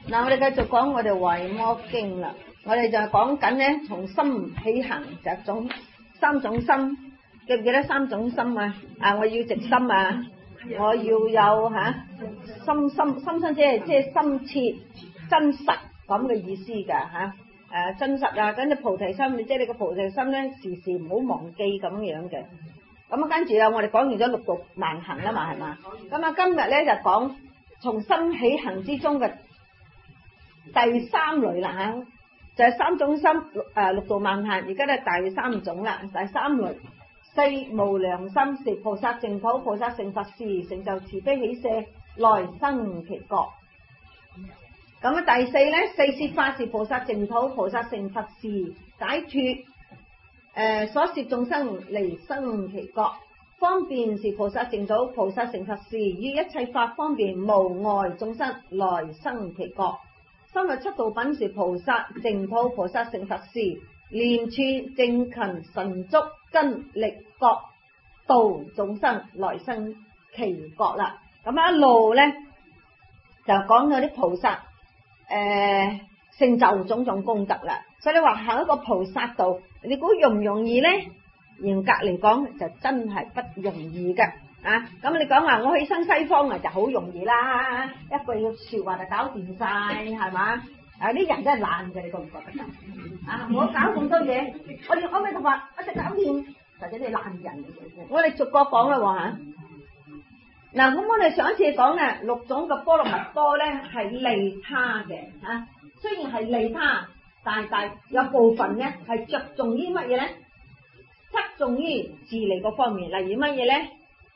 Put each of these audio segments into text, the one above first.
嗱，我哋繼續講我哋維摩經啦。我哋就講緊咧，從心起行就係種三種心，記唔記得三種心啊？我要直心啊，我要有心心即係深切真實咁嘅意思㗎真實啊，跟住菩提心，即係你個菩提心咧，時時唔好忘記咁樣嘅。咁啊，跟住啊，我哋講完咗六度萬行啦嘛，係嘛？咁啊，今日咧就講從心起行之中嘅第三類啦就係三種心六度萬行，而家咧第三種啦，第三類四無量心是菩薩淨土，菩薩成佛時成就慈悲喜捨，來生其國。咁啊，第四咧四攝法是菩薩淨土，菩薩成佛時解脫所攝眾生離生其國。方便是菩薩淨土，菩薩成佛時於一切法方便無礙眾生來生其國。三十七道品是菩薩淨土，菩薩成佛時念處正勤神足根力覺度眾生來生其國啦。咁一路咧就講到啲菩薩成就種種功德啦。所以你話行一個菩薩道，你估容唔容易咧？嚴格嚟講就真係不容易嘅咁你講話我去生西方就好容易啦，一句說話就搞掂晒，係嘛？啲人真係懶嘅，你覺唔覺得我搞咁多嘢，我哋阿彌陀佛一直搞掂，或者你懶人。我哋逐個講啦嗱，咁我哋上一次講咧，六種嘅波羅蜜多咧係利他嘅雖然係利他，但係有部分咧係着重於乜嘢咧？側重於自利嗰方面，例如乜嘢咧？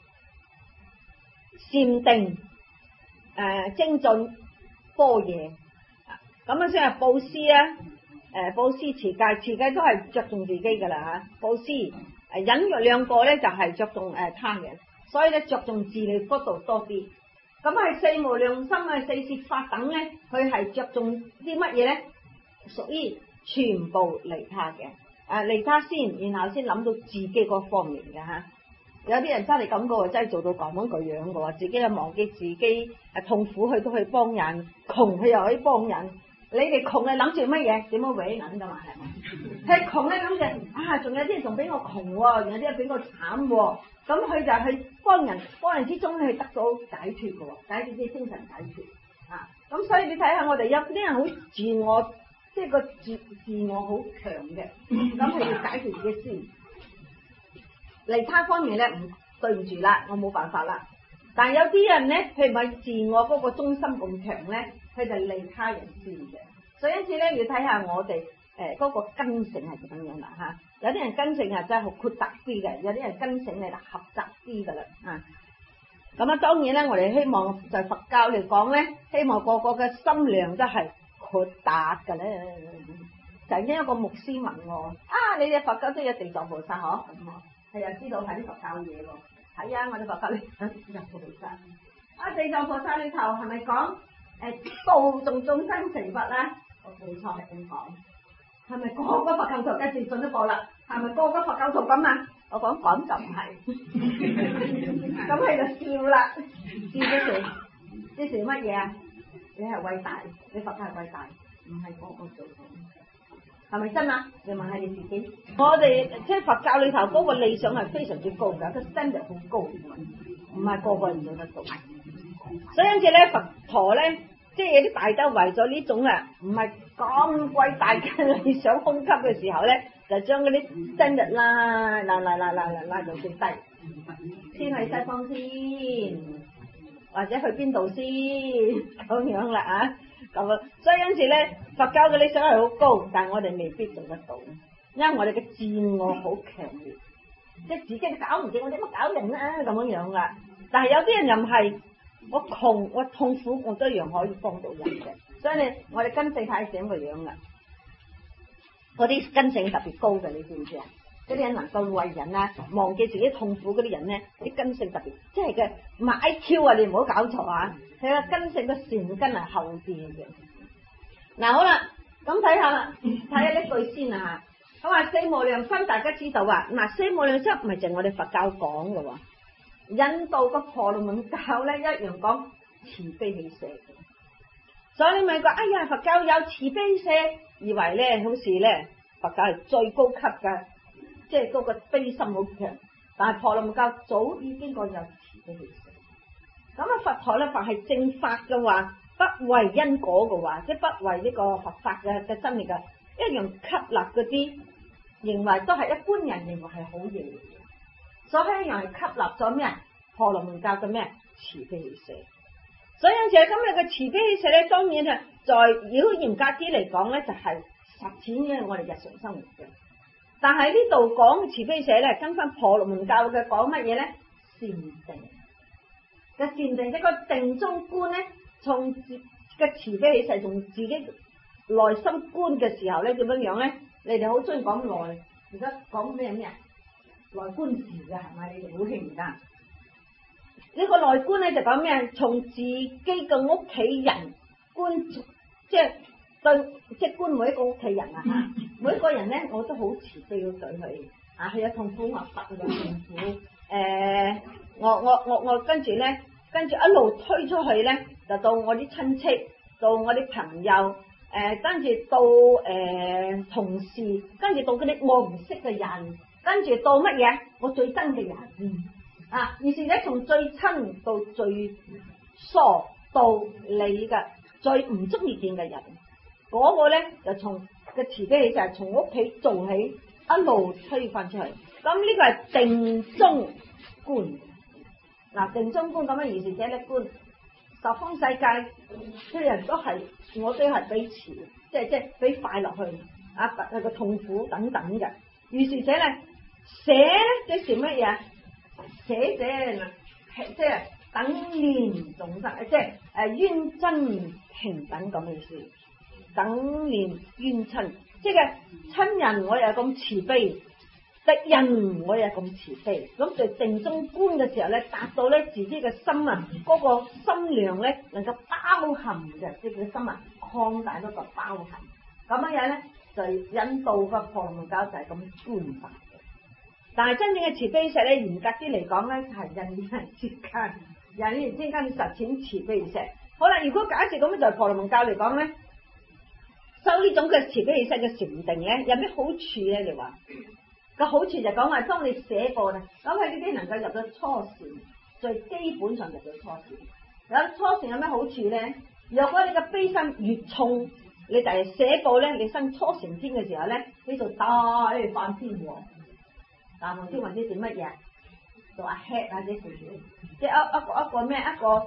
禪定、精進、般若，咁先係布施布施、持戒都係着重自己噶啦布施、忍辱兩個咧就係着重他人，所以咧着重自利嗰度多啲。咁係四無量心四攝法等咧，佢係着重啲乜嘢咧？屬於全部利他嘅。利他先，然後先諗到自己嗰方面嘅有啲人真係咁嘅，真係做到咁樣個樣嘅，自己又忘記自己痛苦，佢都去幫人，窮佢又可以幫人。你哋窮你諗住乜嘢？點樣搲銀噶嘛？係咪？係窮咧諗住仲有啲人仲比我窮喎，有啲人比我慘喎。咁佢就去幫人之中去得到解脫嘅，解脫啲精神解脫咁所以你睇下我哋有啲人好自我。即係個自我好強嘅，咁佢要解決自己先。利他方面咧，對唔住啦，我冇辦法啦。但係有啲人咧，譬如話自我嗰個中心咁強咧，佢就利他人先嘅。所以因此咧，要睇下我哋嗰個根性係點樣啦有啲人根性係真係好豁達啲嘅，有啲人根性係狹窄啲噶啦咁啊，當然咧，我哋希望就係佛教嚟講咧，希望個個嘅心量都係豁達嘅咧。曾經一個牧師問我：你哋佛教都有地藏菩薩嗬？係又知道係啲佛教嘢喎。係啊，我哋佛教咧有菩薩。地藏菩薩裏頭係咪講度眾眾生成佛啊？我冇錯係咁講。係咪個個佛教徒跟住信得過啦？係咪個個佛教徒咁啊？我講就唔係。咁佢就笑啦，笑咗成即係乜嘢啊？你係偉大，你佛教係偉大，唔係個個做到，係咪真啊？你問下你自己。我哋即係佛教裏頭嗰個理想係非常之高㗎，個 standard 好高，唔係個個人做得到。所以因此咧，佛陀咧，即係有啲大德為咗呢種唔係咁貴大嘅理想空級嘅時候咧，就將嗰啲 standard 拉到最低，先去西方先。或者去邊度先咁樣啦咁所以因此咧，佛教嘅理想係好高，但係我哋未必做得到，因為我哋嘅自我好強烈，即係自己都搞唔掂，我點乜搞人啊咁樣啦。但係有啲人又唔係，我窮我痛苦，我都一樣可以幫到人嘅。所以我哋根性太醒個樣啦，嗰啲根性特別高嘅，你知唔知啊？嗰啲人能夠為人忘記自己痛苦嗰啲人咧，啲根性特別，即係嘅唔係 IQ 你唔好搞錯係個根性嘅善根係後邊嘅。好啦，咁睇下啦，睇下呢句先咁話四無量心，大家知道四無量心唔係淨我哋佛教講嘅喎，印度個婆羅門教咧一樣講慈悲喜捨嘅。 所以你咪講，哎呀，佛教有慈悲社，以為咧好似咧佛教係最高級嘅，即係嗰個悲心好強。但係婆羅門教早已經講有慈悲社。咁啊，佛陀咧凡係正法嘅話，不為因果嘅話，即係不為呢個佛法嘅真理嘅，一樣吸納嗰啲認為都係一般人認為係好嘢，所以一樣係吸納咗咩婆羅門教嘅咩慈悲社。所以有時今日嘅慈悲社咧，當然啊，在如果嚴格啲嚟講咧，就係實踐嘅我哋日常生活嘅。但係呢度講慈悲社咧，跟翻婆羅門教嘅講乜嘢咧？禪定嘅禪定，即係個定中觀咧，從嘅慈悲喜捨，從自己內心觀嘅時候咧，點樣樣咧？你哋好中意講內，而家講咩啊？內觀時嘅係咪？你哋好興而家？呢個內觀咧就講咩？從自己嘅屋企人觀，即係對，即係觀每一個屋企人啊！每一個人咧，我都好慈悲要對佢啊！佢有痛苦，我佛佢有痛苦。我跟住咧，跟住一路推出去咧，就到我啲親戚，到我啲朋友，跟住到同事，跟住到嗰啲我唔識嘅人，跟住到乜嘢？我最憎嘅人。啊！於是咧，從最親到最疏，到你嘅最唔中意見嘅人，嗰個咧就從嘅慈悲喜就係從屋企做起，一路推翻出去。咁呢個係定中觀。嗱，定中觀咁嘅意思者咧，觀十方世界啲人都係，我都係俾慈，即係俾快樂去啊，佢個痛苦等等嘅。於是者咧，捨咧即係乜嘢？捨者即係等念眾生，即係冤親平等咁嘅意思。等念冤親，即係親人我又咁慈悲，敵人我又咁慈悲。咁就定中觀嘅時候咧，達到咧自己嘅心啊，嗰個心量咧能夠包含嘅，即係佢心啊擴大嗰個包含。咁樣咧就引導個婆羅門教就係咁觀法。但係真正嘅慈悲社咧，嚴格啲嚟講咧，就係人與人之間，人與人之間實踐慈悲社。好啦，如果假設咁樣就係婆羅門教嚟講咧，修呢種嘅慈悲社嘅禪定咧，有咩好處咧？你話個好處就講話，當你寫過啦，咁佢呢啲能夠入到初禪，最基本上入到初禪。有初禪有咩好處咧？如果你嘅悲心越重，你就係寫過咧，你生初禪天嘅時候咧，呢度大梵天王。大梵天或者做乜嘢？做阿 head 或者做即係一個咩？一個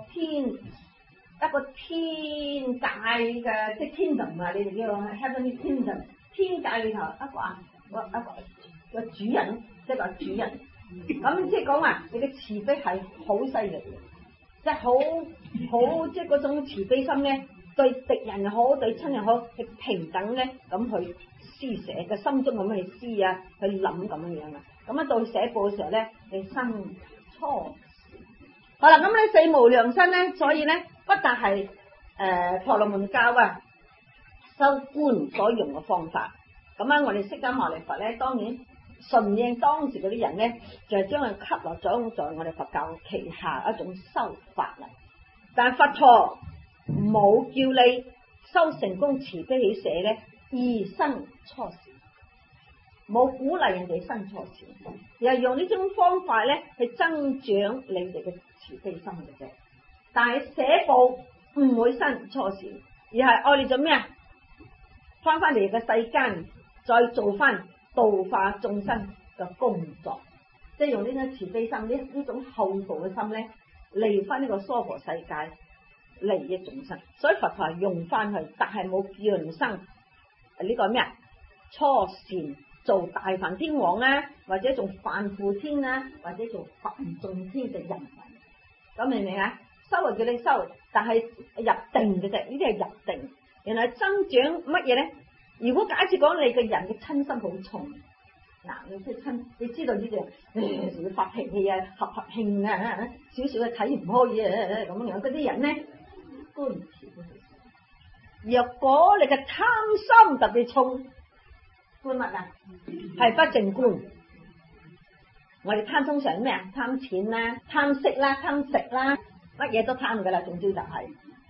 天界嘅即係 kingdom 啊！你哋叫 heavenly kingdom， 天界裏頭一個主人，即係個主人。咁即係講話你嘅慈悲係好犀利嘅，即係好即係嗰種慈悲心咧，對敵人又好，對親人好，係平等咧咁去施捨嘅心中咁去施啊，去諗咁樣啊。咁啊，到寫報嘅時候咧，你生初好啦。咁咧四無量身咧，所以咧不但係婆羅門教啊修觀所用嘅方法。咁啊，我哋釋迦牟尼佛咧，當然順應當時嗰啲人咧，就係將佢吸落咗在我哋佛教旗下一種修法啦。但係佛陀冇叫你修成功慈悲喜捨咧，而生初禪。冇鼓勵人哋生初禪，而係用呢種方法咧去增長你哋嘅慈悲心嘅啫。但係寫報唔會生初禪，而係我哋做咩啊？翻嚟嘅世間，再做翻度化眾生嘅工作，即係用呢種慈悲心，呢種厚道嘅心咧，嚟翻呢個娑婆世界利益眾生。所以佛陀係用翻去，但係冇叫人生呢個咩啊？初禪。做大梵天王啊，或者做梵父天啊，或者做梵眾天嘅人民，咁明唔明啊？修係叫你修，但係入定嘅啫，呢啲係入定。原來增長乜嘢咧？如果假設講你嘅人嘅親心好重，嗱，你即係親，你知道呢啲會發脾氣啊、合興啊、少少嘅睇唔開啊咁樣嗰啲人咧，觀慈悲。若果你嘅貪心特別重，觀乜啊？係不正觀。我哋貪通常咩啊？貪錢啦、貪色啦、貪食啦，乜嘢都貪噶啦。總之就係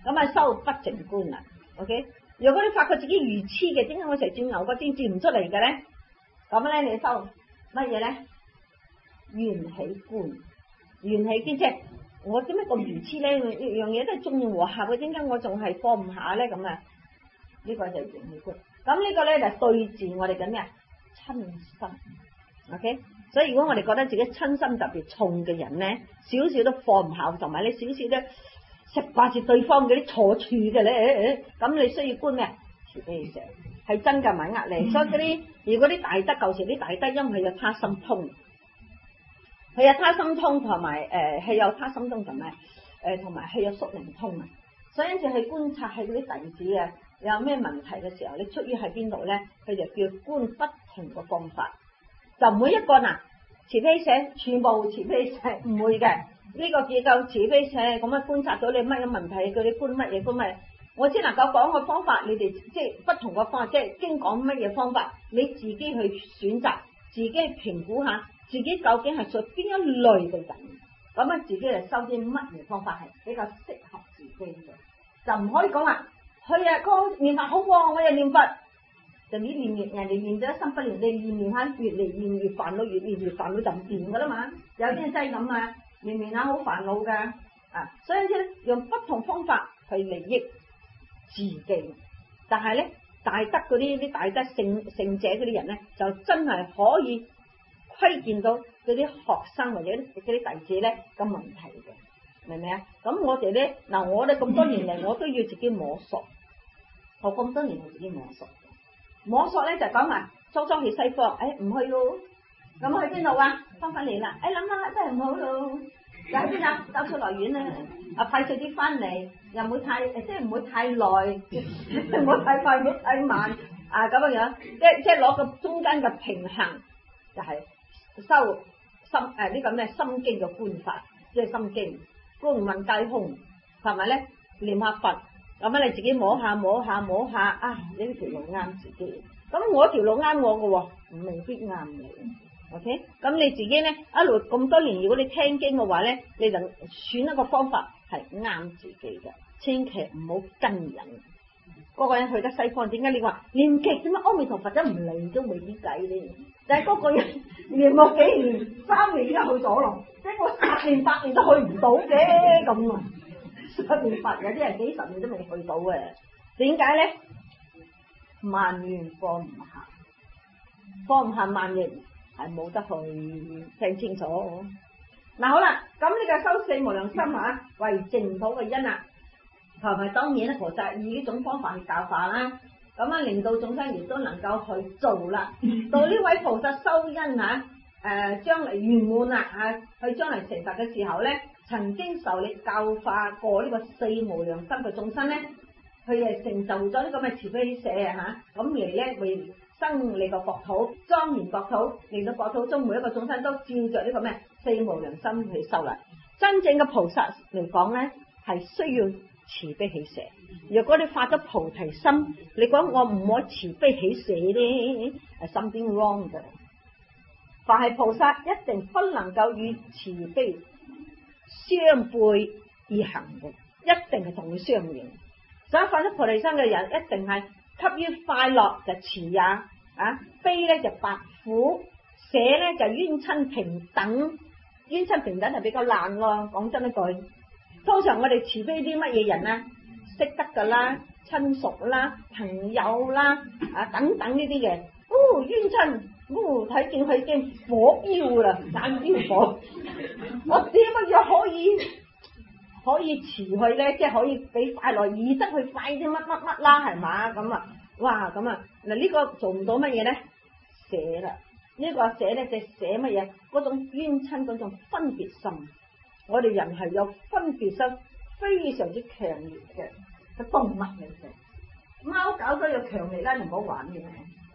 咁啊修不淨觀啦。OK， 如果你發覺自己愚痴嘅，點解我成日轉牛角尖轉唔出嚟嘅咧？咁咧你修乜嘢咧？緣起觀，緣起觀即係我點解咁愚痴咧？樣嘢都係眾和合嘅，點解我仲係放唔下咧？咁啊，呢個就係緣起觀。咁呢個咧就對治我哋嘅咩啊？親心。OK， 所以如果我哋覺得自己親心特別重嘅人咧，少少都放唔下，同埋你少少都食掛住對方嗰啲錯處嘅咧，咁你需要觀咩？慈悲喜捨，係真嘅唔係呃你。所以嗰啲如果啲大德舊時啲大德，因為有他心通，佢有他心通同埋係有他心通同埋同埋係有宿命通啊。所以因此去觀察係嗰啲弟子啊有咩問題嘅時候，你出於喺邊度咧，佢就叫觀不同嘅方法，就每一個嗱慈悲喜捨全部慈悲喜捨唔會嘅。呢個結構慈悲喜捨咁樣觀察到你乜嘢問題，佢哋觀乜嘢觀乜嘢，我只能夠講個方法，你哋即係不同嘅方法，即係經講乜嘢方法，你自己去選擇，自己評估下自己究竟係屬邊一類嘅人，咁樣自己嚟收啲乜嘢方法係比較適合自己嘅，就唔可以講話佢啊個念法好喎，我又念佛，就你念人哋念咗一心不亂，你念下越嚟越煩惱，越念越煩惱就唔掂噶啦嘛，有啲人真係咁啊。念下好煩惱噶啊，所以咧用不同方法去利益自己，但係咧大德嗰啲大德聖者嗰啲人咧，就真係可以窺見到嗰啲學生或者嗰啲弟子咧嘅問題嘅，明唔明啊？咁我哋咧嗱，我哋咁多年嚟，我都要自己摸索，我咁多年我自己摸索咧就講埋初去西方，唔去咯。咁去邊度啊？翻嚟啦！諗下真係唔好咯，又喺邊啊？走出來遠啦，快脆啲翻嚟，又唔會太即係唔會太耐，唔會太快，唔會太慢啊咁樣，即係攞個中間嘅平衡，就係修心呢個咩心經嘅觀法，即係心經觀問皆空，係咪咧？念下佛，咁樣你自己摸下啊，呢條路啱自己，咁我條路啱我嘅喎，未必啱你。OK， 咁你自己咧一路咁多年，如果你聽經嘅話咧，你就選一個方法係啱自己嘅，千祈唔好跟人。嗰個人去得西方，點解你話念極點解阿彌陀佛都唔嚟都未必計咧？但係嗰個人念冇幾年3年已經去咗咯，即係我10年8年都去唔到嘅咁啊！10年8年有啲人幾十年都未去到嘅，點解咧？萬緣放唔下萬緣。係冇得去聽清楚。嗱好啦，咁呢個修四無量心啊，為淨土嘅因啊，同埋當然咧，菩薩以呢種方法去教化啦，咁啊令到眾生亦都能夠去做啦。到呢位菩薩修因啊，將來圓滿啦啊，去將來成佛嘅時候咧，曾經受你教化過呢個四無量心嘅眾生咧，佢係成就咗呢個嘅慈悲喜捨啊嚇，咁嚟咧為生你個國土，莊嚴國土，令到國土中每一個眾生都照着呢個咩四無量心去修啦。真正嘅菩薩嚟講咧，係需要慈悲喜捨。如果你發咗菩提心，你講我唔可以慈悲喜捨咧，係 something wrong 嘅。凡係菩薩一定不能夠與慈悲相背而行嘅，一定係同佢相應。所以發咗菩提心嘅人一定係給予快樂就慈也悲咧就白苦，捨咧就冤親平等。冤親平等係比較難咯，講真一句。通常我哋慈悲啲乜嘢人啊？識得噶啦，親屬啦，朋友啦等等呢啲嘅。冤親，睇見佢已經火飆啦，眼飆火。我點樣可以辭佢咧？即係可以俾快樂，以得去快啲乜啦，係嘛？咁啊，哇咁啊，嗱呢個做唔到乜嘢咧？捨啦，呢個捨咧就捨乜嘢？嗰種冤親嗰種分別心，我哋人係有分別心非常之強烈嘅，個動物嚟嘅。貓狗都有強烈啦，唔好玩嘅。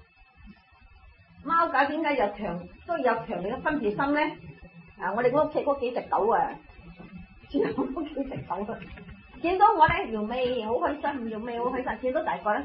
貓狗點解都有強烈嘅分別心咧？我哋屋企嗰幾隻狗啊！屋企隻狗啊，見到我咧搖尾好開心，搖尾好開心，見到大個咧，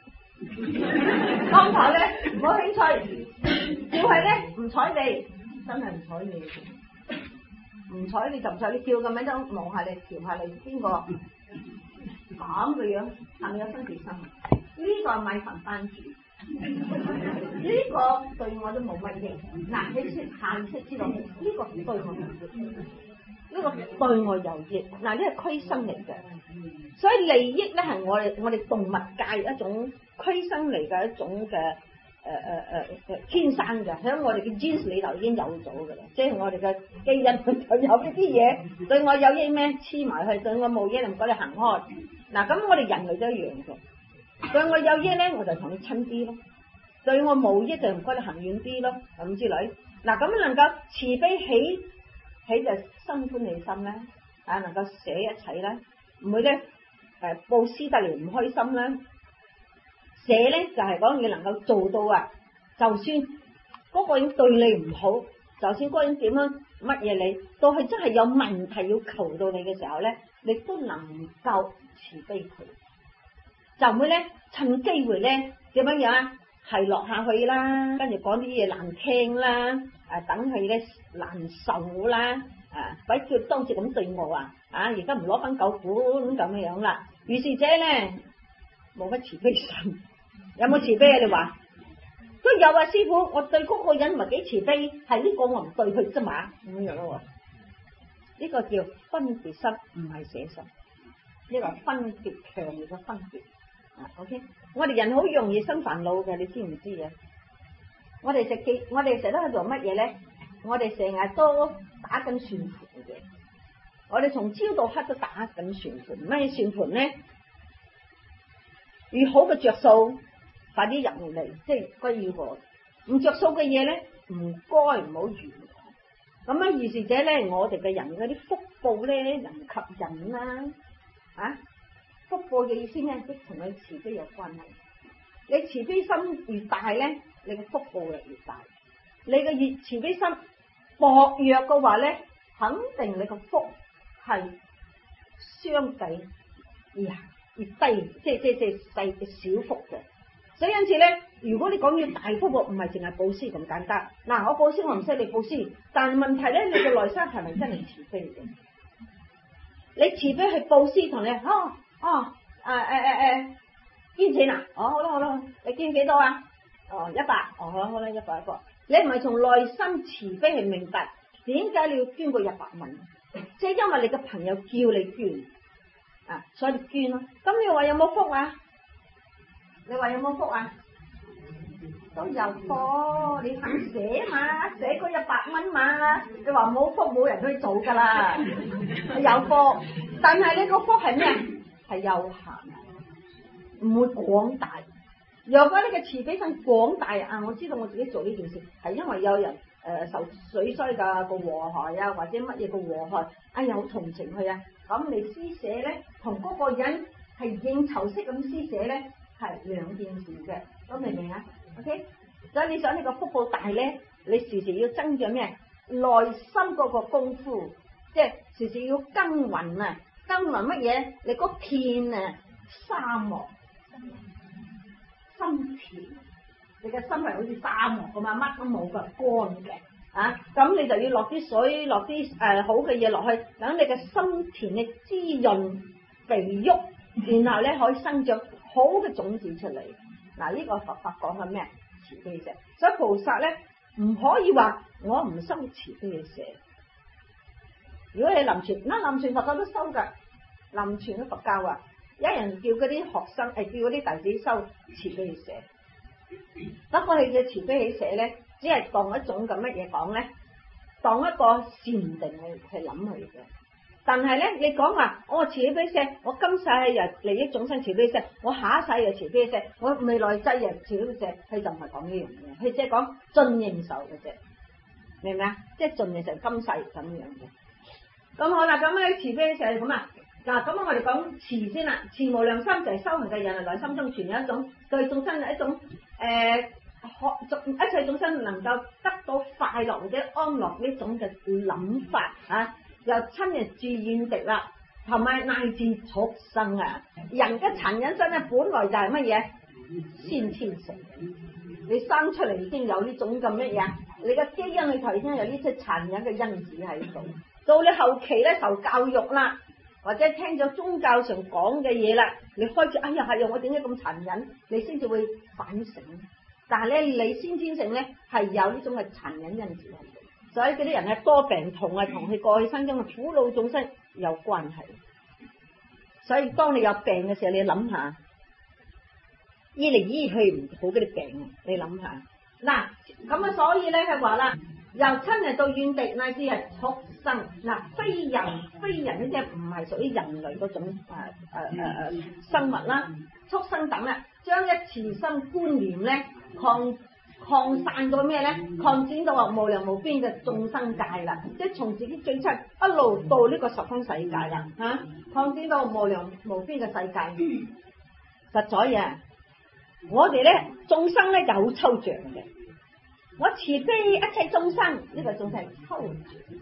剛才咧冇興趣，叫係咧唔睬你，真係唔睬你，唔睬你就唔睬你，叫咁樣都望下你，調下你邊個， 咁嘅樣，係咪有分別心？呢個係米飯班主，呢個對我都冇乜益。嗱，你先下意識知道呢個對我有益，呢個對我有益。嗱，呢係驅生嚟嘅，所以利益咧係我哋動物界一種驅生嚟嘅一種嘅天生嘅，喺我哋嘅 genes 裏頭已經有咗㗎啦，即係我哋嘅基因就有呢啲嘢，對我有益咩？黐埋去，對我冇益就唔該你行開。嗱，咁我哋人類都一樣嘅，對我有益咧我就同你親啲咯，對我冇益就唔該你行遠啲咯，咁之類。嗱，咁能夠慈悲起就心歡喜心咧，能夠捨一切咧，唔會咧布施得嚟唔開心啦。捨咧就係講你能夠做到啊，就算嗰個人對你唔好，就算嗰個人點樣乜嘢你，到係真係有問題要求到你嘅時候咧，你都能夠慈悲佢，就唔會咧趁機會咧點樣樣啊，係落下去啦，跟住講啲嘢難聽啦，等佢咧難受啦，鬼叫當時咁對我而家唔攞翻9款咁樣啦，於是者咧冇乜慈悲心。有冇慈悲啊？你話都有啊，師傅，我對嗰個人唔係幾慈悲，係呢個我唔對佢啫嘛，咁樣咯。呢個叫分別心，唔係捨心，呢個分別強烈嘅分別。OK， 我哋人好容易生煩惱嘅，你知唔知啊？我哋成日都喺做乜嘢咧？我哋成日都打緊算盤嘅，我哋從朝到黑都打緊算盤。咩算盤咧？越好嘅着數，快啲入嚟，即係歸我。唔着數嘅嘢咧，唔該唔好預。咁啊，於是者咧，我哋嘅人嗰啲福報咧，人吸引啦。福報嘅意思咧，即同你慈悲有關係。你慈悲心越大咧，你嘅福報就越大。你嘅越慈悲心薄弱嘅話咧，肯定你個福係相對越低，即係細小福嘅。所以因此咧，如果你講要大福報，唔係淨係布施咁簡單。嗱，我布施我唔識你布施，但係問題咧，你嘅內心係咪真係慈悲嘅？你慈悲去布施同你捐錢啊？好啦，你捐幾多啊？100，好啦100一個。你唔係從內心慈悲去明白點解你要捐個100蚊，即係因為你嘅朋友叫你捐所以你捐咯。咁你話有冇福啊？你話有冇福啊？都有福，你肯寫嘛，寫嗰100蚊嘛。你話冇福，冇人可以做噶啦。有福，但係你個福係咩？係有限，唔會廣大。若果你嘅慈悲心廣大我知道我自己做呢件事係因為有人受水災嘅個禍害或者乜嘢個禍害，有同情佢咁你施捨咧，同嗰個人係應酬式咁施捨咧，係兩件事嘅，都明唔明啊 ？OK， 所以你想你個福報大咧，你時時要增長咩？內心嗰個功夫，即係時時要耕耘啊！耕耘乜嘢？你個田沙漠。心田，你嘅心係好似沙漠咁乜都冇嘅，乾嘅咁你就要落啲水，落啲好嘅嘢落去，等你嘅心田嘅滋潤肥沃，然後咧可以生長好嘅種子出嚟。嗱，呢個佛法講緊咩？慈悲嘅，所以菩薩咧唔可以話我唔收慈悲嘅捨。如果你林傳佛教都收噶，林傳嘅佛教有人叫嗰啲學生叫嗰啲弟子收慈悲捨，不過佢嘅慈悲喜捨咧，只係當一種咁乜嘢講咧，當一個禪定去諗佢嘅。但係咧，你講話我慈悲捨，我今世又利益眾生慈悲捨，我下一世又慈悲捨，我未來世又慈悲捨，佢就唔係講呢樣嘢，佢即係講盡應受嘅啫，明唔明啊？即係盡應受今世咁樣嘅。咁好啦，咁咧慈悲捨係咁嗱，咁我哋講慈先啦，慈無量心就係修行嘅人內心中存有一種對眾生嘅一種一切眾生能夠得到快樂或者安樂呢種嘅諗法又親人住遠敵啦，同埋乃至畜生人嘅殘忍身咧，本來就係乜嘢？先天性，你生出嚟已經有呢種咁乜嘢？你嘅基因裏頭已經有呢啲殘忍嘅因子喺度，到你後期咧受教育啦， 或者聽咗宗教上講嘅嘢啦，你開始哎呀係啊，我點解咁殘忍？你先至會反省。但係咧，你先天性咧係有呢種嘅殘忍因子，所以嗰啲人咧多病痛啊，同佢過去生中嘅苦惱眾生有關係。所以當你有病嘅時候，你諗下，醫嚟醫去唔好嗰啲病，你諗下嗱，咁啊，所以咧佢話啦，由親人到怨敵乃至係畜生嗱，非人呢啲唔係屬於人類嗰種生物啦，畜生等啦，將一慈心觀念咧擴散到咩咧？擴展到話無量無邊嘅眾生界啦，即係從自己最親一路到呢個十方世界啦嚇，擴展到無量無邊嘅世界。實在嘅，我哋咧眾生咧就好抽象嘅。我慈悲一切眾生，呢個仲係抽象。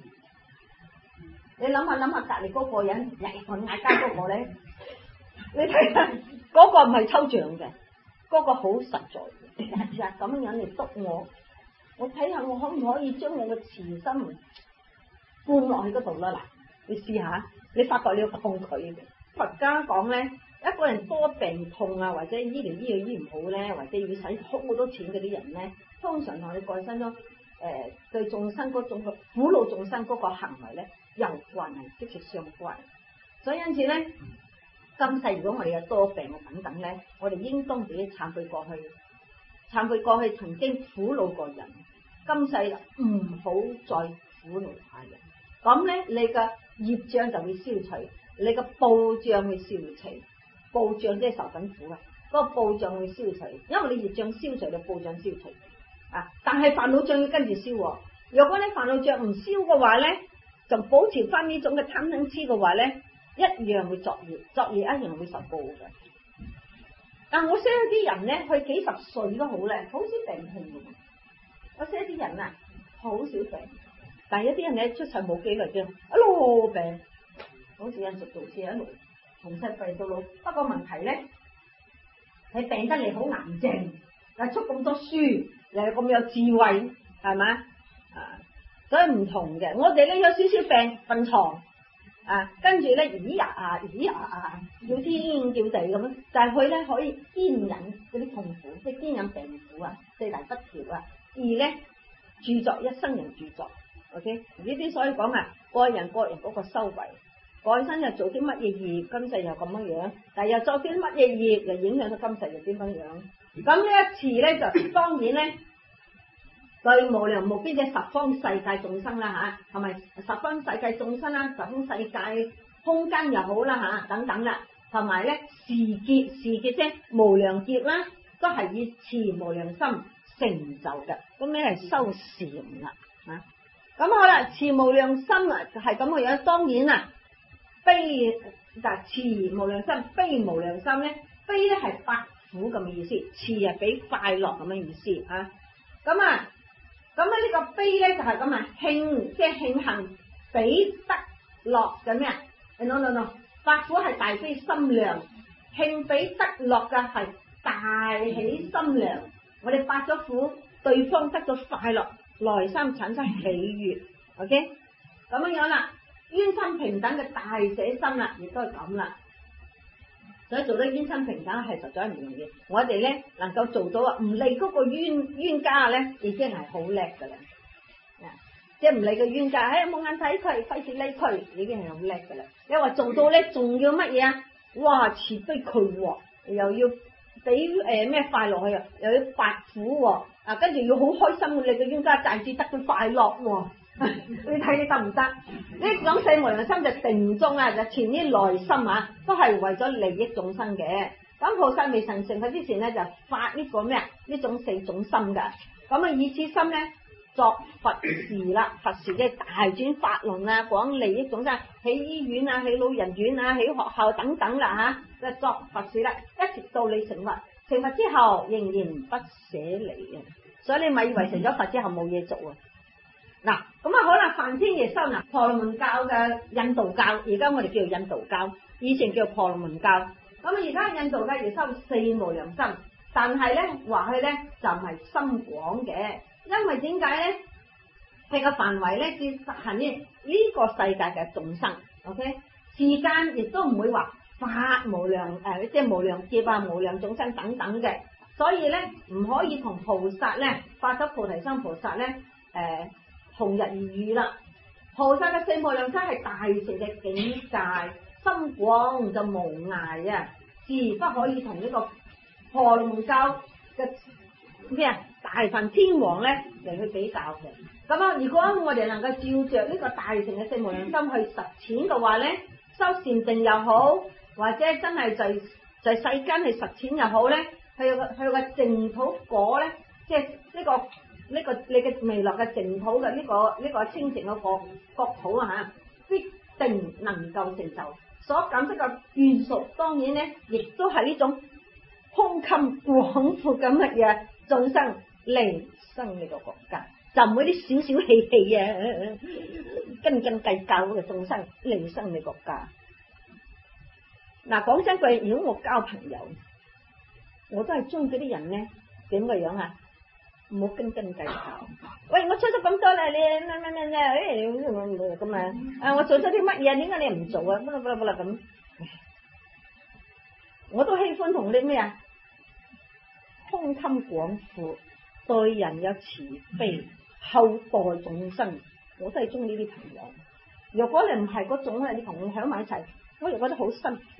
你諗下隔離嗰個人嗌交嗰個咧，你睇下嗰個唔係抽象嘅，嗰個好實在。日日咁樣嚟督我睇下我可唔可以將我嘅慈心灌落去嗰度啦？嗱，你試下，你發覺你要抗拒嘅。佛家講咧，一個人多病痛啊，或者醫療醫去醫唔好咧，或者要使好多錢嗰啲人咧，通常同你過身咗對眾生嗰種苦惱眾生嗰個行為咧有關係，息息相關。所以因此咧，今世如果我哋有多病啊等等咧，我哋應當自己懺悔過去。懺悔過去曾經苦惱過人，今世唔好再苦惱他人。咁咧，你嘅業障就會消除，你嘅報障會消除。報障即係受緊苦啊，嗰個報障會消除，因為你業障消除，你報障消除啊。但係煩惱障要跟住消。如果你煩惱障唔消嘅話咧，就保持翻呢種嘅貪嗔癡嘅話咧，一樣會作業，作業一樣會受報嘅。但我識一啲人咧，佢幾十歲都好咧，好少病痛嘅。我識一啲人啊，好少病，但係有啲人咧出世冇幾耐嘅，一路病，好似印度做事一路從細病到老。不過問題咧，你病得嚟好癌症，但係出咁多書，又咁有智慧，係咪啊？所以唔同嘅。我哋咧有少少病瞓床。跟住咧，咦呀，叫天叫地咁樣，但係佢咧可以堅忍嗰啲痛苦，即係堅忍病苦啊，四大不調啊，而咧著作一生人著作 ，OK 呢啲所以講啊，個人嗰個修為，過身又做啲乜嘢業，今世又咁樣樣，但係又做啲乜嘢業，又影響到今世又點樣樣。咁呢一次咧就當然咧。對無量無邊嘅十方世界眾生啦吓，係咪十方世界眾生啦，十方世界空間又好啦吓，等等啦，同埋咧時劫啫，無量劫啦，都係以慈無量心成就嘅。咁你係修禪啦吓。咁好啦，慈無量心啊，係咁嘅樣。當然啦，慈無量心，悲無量心咧，悲咧係百苦咁嘅意思，慈係俾快樂咁嘅意思啊。咁呢個悲咧就係咁啊，慶即係慶幸比得樂嘅咩啊 ？no， 百苦係大悲心量，慶比得樂嘅係大喜心量。我哋發咗苦，對方得到快樂，內心產生喜悅。OK， 咁樣啦，冤親平等嘅大捨心啦，亦都係咁啦。所以做得冤親平等係實在唔容易。我哋咧能夠做到啊，唔理嗰個冤家咧，已經係好叻噶啦。即係唔理個冤家，冇眼睇佢，費事理佢，已經係好叻噶啦。你話做到咧，仲要乜嘢啊？哇，慈悲佢喎，又要俾咩快樂佢啊？又要拔苦喎，跟住要好開心嘅，你個冤家大致得到快樂喎。你睇你得唔得？呢種四無量心就定中啊，就存於內心啊，都係為咗利益眾生嘅。咁菩薩未曾成佛之前咧，就發呢個咩啊？呢種四種心噶。咁啊，以此心咧作佛事啦，佛事嘅大轉法輪啊，講利益眾生，起醫院啊，起老人院啊，起學校等等啦吓，就作佛事啦，一直到你成佛。成佛之後仍然不捨離啊，所以你咪以為成咗佛之後冇嘢做啊。嗱，咁啊，好啦，梵天耶修嗱，婆羅門教嘅印度教，而家我哋叫做印度教，以前叫婆羅門教。咁啊，而家印度教耶修四無量心，但係咧話佢咧就唔係心廣嘅，因為點解咧？佢個範圍咧只實行呢個世界嘅眾生 ，OK， 時間亦都唔會話發無量即係無量劫啊、無量眾生等等嘅，所以咧唔可以同菩薩咧發咗菩提心菩薩咧同日而語啦。菩薩嘅四無量心係大乘嘅境界，心廣就無涯啊，自不可以同呢個婆羅門教嘅咩啊大梵天王咧嚟去比較嘅。咁啊，如果我哋能夠照着呢個大乘嘅四無量心去實踐嘅話咧，修善定又好，或者真係在世間去實踐又好咧，佢個淨土果咧，即係呢個你嘅未來嘅淨土嘅呢個清淨嘅國土啊嚇，必定能夠成就。所感得嘅願屬，當然咧，亦都係呢種胸襟廣闊嘅乜嘢眾生嚟生呢個國家，就唔會啲小小氣氣啊、斤斤計較嘅眾生嚟生你國家。嗱，講真句，如果我交朋友，我都係中嗰啲人咧點嘅樣啊？唔好斤斤計較。喂，我出咗咁多啦，你咩咁啊？我做咗啲乜嘢？點解你唔做啊？咁。我都喜歡同啲咩啊？胸襟廣闊，對人有慈悲，厚待眾生，我都係中意呢啲朋友。如果你唔係嗰種咧，你同我響埋一齊，我又覺得好辛苦。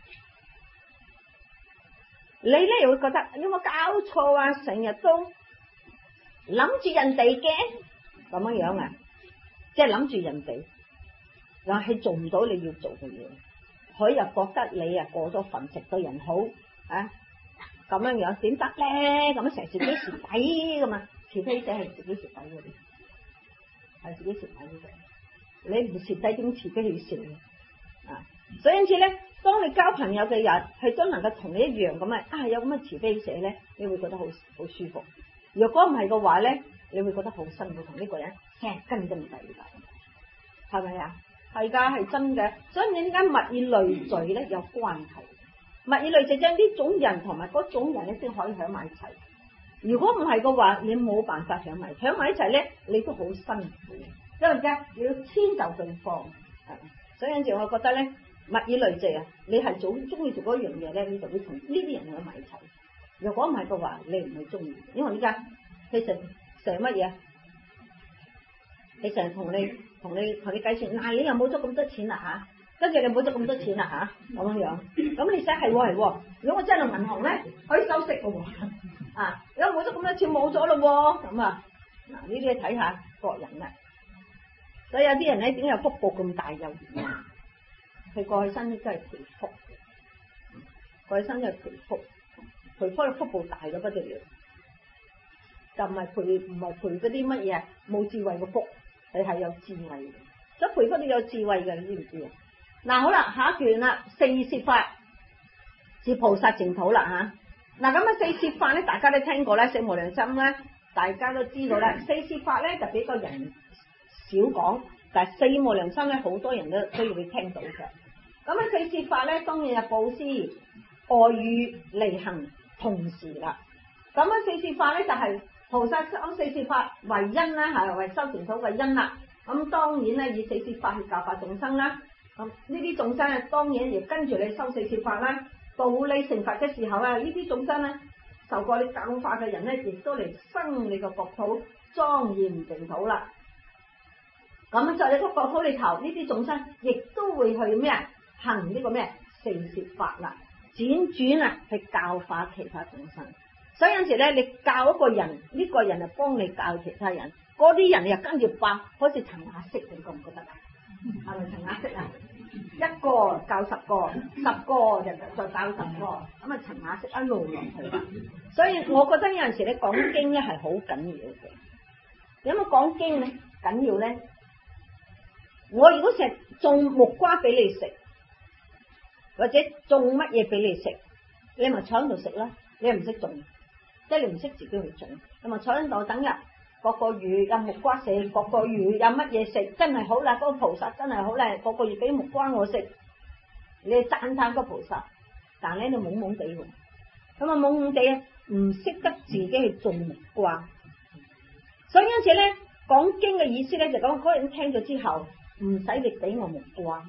你咧又會覺得有冇搞錯啊？成日都諗住人哋嘅咁樣啊，即係諗住人哋，但係做唔到你要做嘅嘢，佢又覺得你啊過咗份，食對人好啊，咁樣點得咧？咁成自己蝕底噶嘛？慈悲者係自己蝕底嗰啲，係自己蝕底嘅。你唔蝕底點慈悲去蝕啊？所以因此咧，當你交朋友嘅人係都能夠同你一樣咁啊，有咁嘅慈悲者咧，你會覺得好舒服。如果唔係嘅話咧，你會覺得好辛苦，同呢個人成根都唔抵噶，係咪啊？係噶，係真嘅。所以你點解物以類聚咧有關係？物以類聚，即係呢種人同埋嗰種人咧先可以喺埋一齊。如果唔係嘅話，你冇辦法喺埋一齊咧，你都好辛苦。因為啫，你要遷就對方。所以有陣時我覺得咧，物以類聚啊，你係中意做嗰樣嘢咧，你就會同呢啲人喺埋一齊。如果唔係嘅話，你唔會中意，因為依家佢成乜嘢？你成日同你計算，嗱，你又冇咗咁多錢啦吓，跟住你冇咗咁多錢啦吓，咁樣，咁你想係喎，如果我真係銀行咧，可以收息嘅喎，啊，如果冇咗咁多錢冇咗咯，咁啊，嗱呢啲你睇下個人啦。所以有啲人咧，點解有福報咁大有原因？佢過去生都係培福，過去生都係培福。培福嘅福報大到不得了，就唔係培嗰啲乜嘢冇智慧嘅福，你係有智慧嘅，所以培福都有智慧嘅，你知唔知啊？嗱，好啦，下一段啦，四攝法是菩薩淨土啦吓。嗱，咁啊四攝法咧，大家都聽過咧，四無量心咧，大家都知道咧。四攝法咧就比較人少講，但係四無量心咧，好多人都要會聽到嘅。咁啊四攝法咧，當然係布施、愛語、利行。同時啦，咁啊四攝法咧就係菩薩修四攝法為因啦，係為修淨土為因啦。咁當然咧以四攝法去教化眾生啦。咁呢啲眾生咧當然亦跟住你修四攝法啦。到你成佛嘅時候啊，呢啲眾生咧受過你教化嘅人咧，亦都嚟生你個國土莊嚴淨土啦。咁在你個國土裏頭，呢啲眾生亦都會去咩啊行呢個咩四攝法啦。輾轉啊，去教化其他眾生，所以有陣時咧，你教一個人，呢個人就幫你教其他人，嗰啲人又跟住爆，好似層壓式，你覺唔覺得啊？係咪層壓式啊？一個教10個，10個就再教10個，咁啊層壓式一路落去。所以我覺得有陣時你講經咧係好緊要嘅。有冇講經咧緊要咧？我如果成日種木瓜俾你食，或者種乜嘢俾你食，你咪坐喺度食啦。你又唔識種，即係你唔識自己去種，你咪坐喺度等日，個個月有木瓜食，個個月有乜嘢食，真係好啦，嗰個菩薩真係好啦，個個月俾木瓜我食，你讚嘆個菩薩，但係咧你懵懵地喎，咁啊懵懵地啊，唔識得自己去種木瓜，所以因此咧講經嘅意思咧就講嗰人聽咗之後，唔使你俾我木瓜。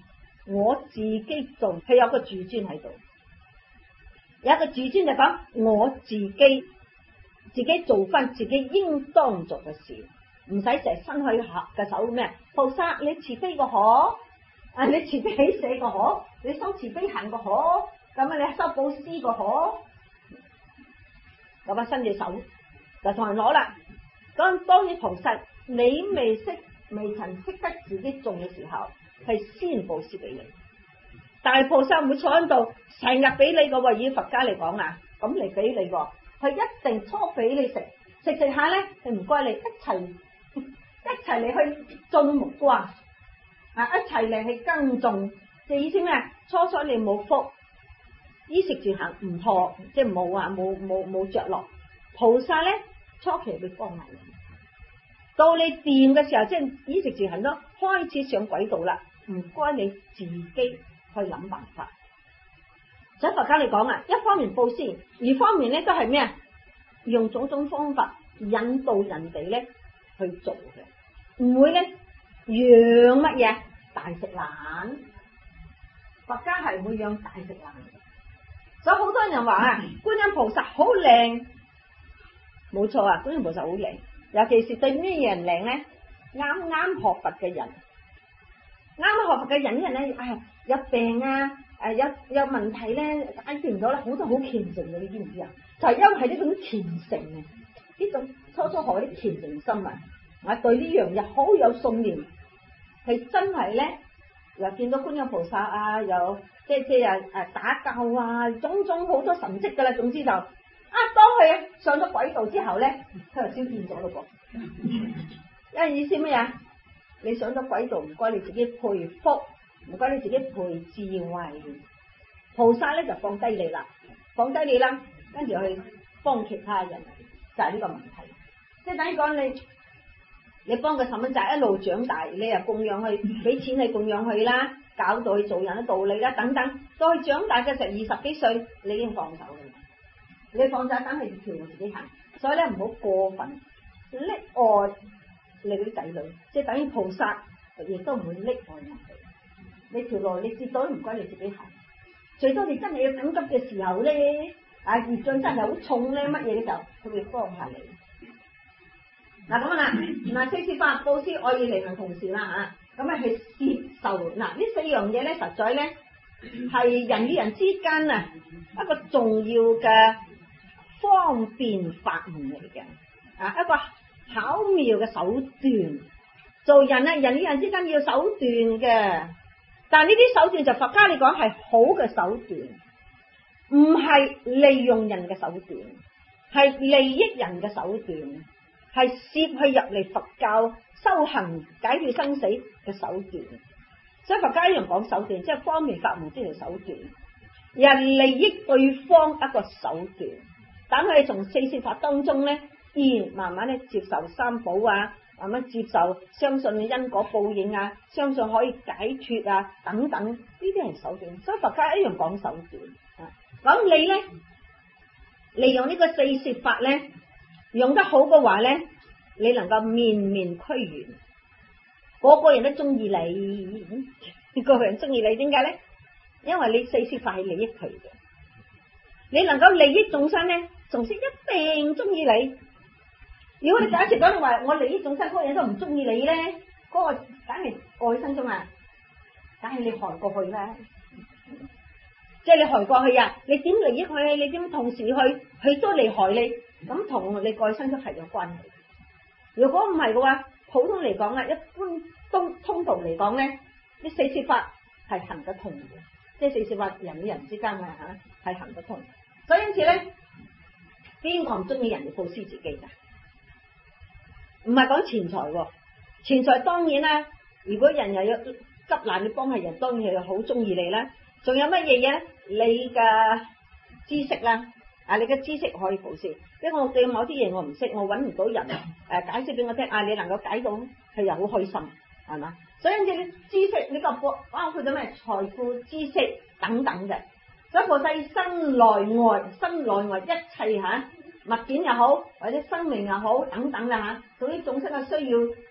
我自己做，佢有個自尊喺度，有一個自尊就講我自己做翻自己應當做嘅事，唔使成日伸去嘅手咩？菩薩你慈悲個可，你慈悲喜捨個可，你修慈悲行個可，咁啊你修布施個可，咁啊伸隻手就同人攞啦。咁當然菩薩你未曾識得自己做嘅時候，係先布施俾你，但係菩薩唔會坐喺度成日俾你個喎。以佛家嚟講啊，咁嚟俾你個，佢一定初俾你食下咧，佢唔該你一齊嚟去種木瓜啊，一齊嚟去耕種，即係意思咩？初你冇福，衣食住行唔妥，即係冇着落。菩薩咧初期會幫你，到你掂嘅時候，即係衣食住行都開始上軌道啦，唔該你自己去諗辦法。喺佛家嚟講啊，一方面布施，二方面咧都係咩啊？用種種方法引導人哋咧去做嘅，唔會咧養乜嘢大食懶。佛家係唔會養大食懶嘅，所以好多人話啊，觀音菩薩好靚，冇錯啊，觀音菩薩好靚，尤其是對咩人靚咧？啱學佛嘅人，啱學佛嘅人啲人咧，有病啊，有問題咧解決唔到啦，好多好虔誠嘅，你知唔知啊？就係因為係呢種虔誠啊，呢種初學啲虔誠心啊，我對呢樣嘢好有信念，係真係咧，又見到觀音菩薩啊，又即係打救啊，種種好多神蹟噶啦，總之就當佢上咗軌道之後咧，佢就消變咗咯噃。因為意思咩啊？你上咗軌道，唔該你自己配福，唔該你自己配智慧。菩薩咧就放低你啦，跟住去幫其他人，就係呢個問題。即係等於講你幫個細蚊仔一路長大，你又供養佢，俾錢去供養佢啦，教導佢做人嘅道理啦，等等。到佢長大嘅時候20幾歲，你已經放手啦。你放手等佢條路自己行，所以咧唔好過分溺愛你嗰啲仔女，即係等於菩薩亦都唔會溺愛人哋。你條路你接到唔該你自己行，最多你真係要緊急嘅時候咧，業障真係好重咧，乜嘢嘅時候佢會幫下你。嗱咁啦，嗱四攝法、布施、愛意、利行同事啦吓，咁係攝受。嗱呢4樣嘢咧，實在咧係人與人之間啊一個重要嘅方便法門嚟嘅，一個巧妙嘅手段。做人啊，人與人之間要手段嘅，但係呢啲手段就佛家嚟講係好嘅手段，唔係利用人嘅手段，係利益人嘅手段，係攝佢入嚟佛教修行解決生死嘅手段。所以佛家一樣講手段，即係方便法門之條手段，人利益對方一個手段。等佢哋從四攝法當中咧，慢慢咧接受三寶啊，慢慢接受相信因果報應啊，相信可以解脫啊，等等，呢啲係手段。所以佛家一樣講手段啊。咁你咧利用呢個四攝法咧，用得好嘅話咧，你能夠面面俱圓，個個人都中意你，個個人中意你，點解咧？因為你四攝法係利益佢嘅，你能夠利益眾生咧，眾生一定中意你。如果你假設講你話我利益眾生，嗰個人都唔中意你咧，嗰個梗係愛生中啊，梗係你害過去啦。即係你害過去啊，你點利益佢？你點同時去佢都嚟害你？咁同你過去生都係有關係。如果唔係嘅話，普通嚟講啊，一般都通道嚟講咧，呢四攝法係行得通嘅，即係四攝法人與人之間啊吓係行得通。所以因此咧，邊個唔中意人哋布施自己噶？唔係講錢財，錢財當然啦。如果人又有急難你幫下人，當然係好中意你啦。仲有乜嘢嘢？你嘅知識啦，你嘅知識可以布施。因為我對某啲嘢我唔識，我揾唔到人解釋俾我聽，你能夠解到，佢又好開心，係嘛？所以你知識呢個包括咗咩？財富、知識等等嘅。所以菩薩身內外一切物件又好，或者生命又好等等啦吓，對於眾生嘅需要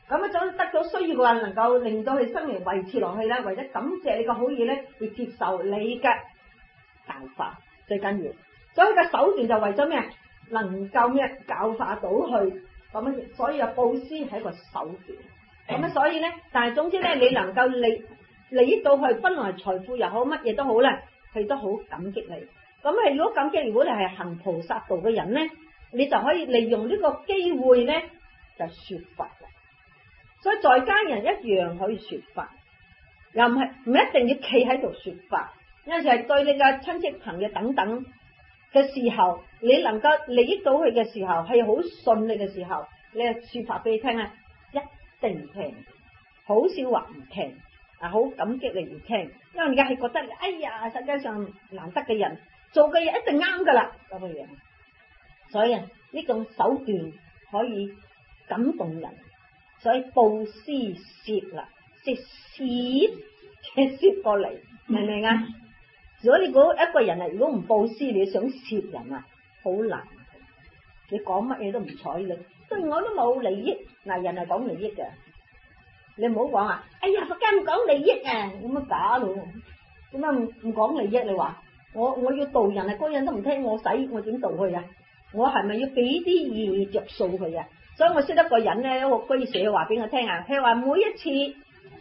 咁啊，總得到需要嘅話，能夠令到佢生命維持落去啦，或者感謝你個好嘢咧，會接受你嘅教化最緊要。所以個手段就為咗咩？能夠咩教化到去咁，所以啊，布施係一個手段。咁啊，所以咧，但係總之咧，你能夠利益到去，不論係財富又好，乜嘢都好咧，佢都好感激你。咁係如果感激，如果你係行菩薩道嘅人咧，你就可以利用呢個機會咧，就說法啦。所以在家人一樣可以說法，又唔一定要企喺度說法，有陣時係對你嘅親戚朋友等等嘅時候，你能夠利益到佢嘅時候，係好順利嘅時候，你說法俾佢聽啊，一定聽，好少話唔聽啊，好感激你而聽，因為而家係覺得，哎呀，實際上難得嘅人做嘅嘢一定啱噶啦咁嘅樣，所以呢種手段可以感動人。所以布施攝啦，即係攝過嚟，明唔明啊？如果你估一個人啊，如果唔布施，你想攝人啊，好難。你講乜嘢都唔睬你，對我都冇利益。嗱，人係講利益嘅，你唔好講啊！哎呀，佛家唔講利益啊，咁樣假咯？點解唔講利益？你話我要度人啊，嗰人都唔聽我使，我點度佢啊？我係咪要俾啲嘢着數佢啊？所以我識得個人咧，一個居士話俾我聽啊，佢話每一次